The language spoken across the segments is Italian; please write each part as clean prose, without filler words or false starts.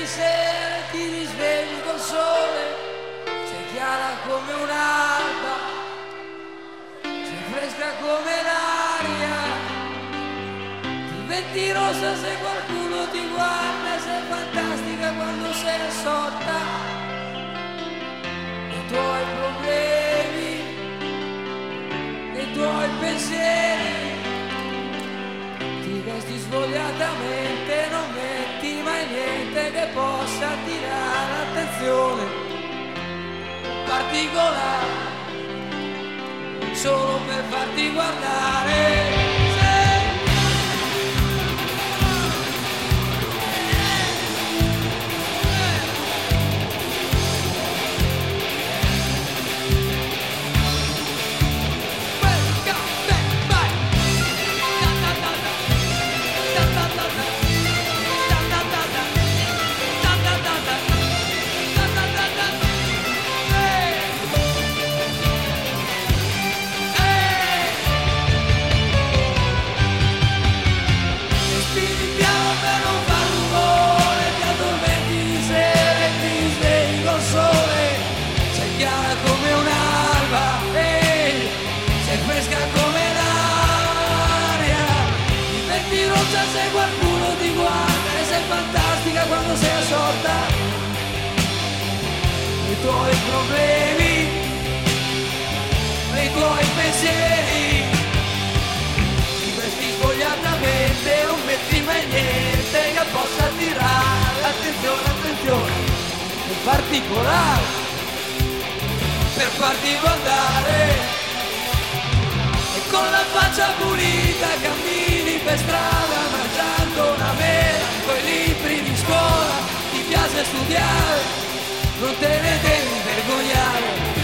sera ti risvegli col sole, sei chiara come un'alba, sei fresca come l'aria, diventi rossa se qualcuno ti guarda, sei fantastica quando sei assorta nei tuoi problemi, nei tuoi pensieri. Ti vesti svogliatamente, non metti mai niente che possa attirare l'attenzione particolare, solo per farti guardare. Se qualcuno ti guarda e sei fantastica quando sei assorta nei tuoi problemi, nei tuoi pensieri, ti vesti svogliatamente, non metti mai niente che possa attirare attenzione, attenzione, in particolare per farti guardare. E con la faccia pulita cammini per strada mangiando una mela, coi libri di scuola, ti piace studiare, non te ne devi vergognare.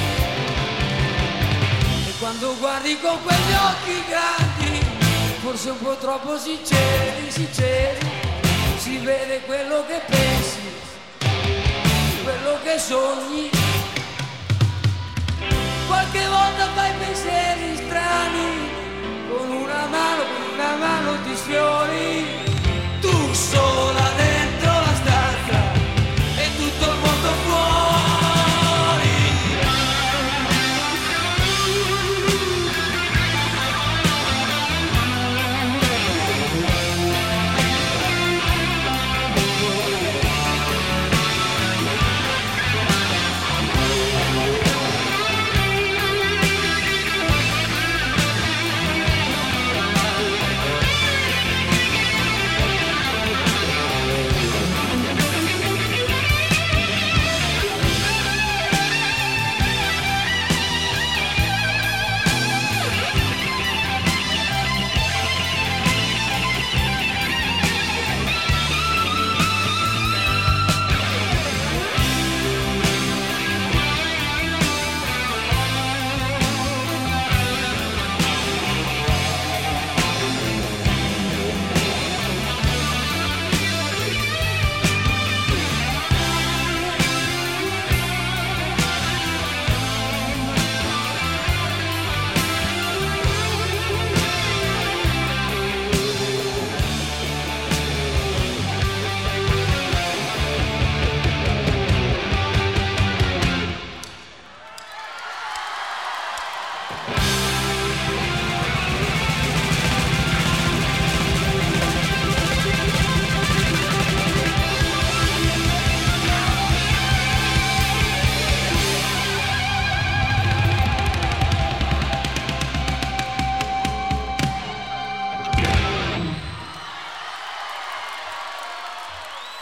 E quando guardi con quegli occhi grandi, forse un po' troppo sinceri, sinceri, si vede quello che pensi, quello che sogni. Qualche volta fai pensieri strani, con una mano ti sfiori, tu sola dentro la stanza e tutto il mondo fuori.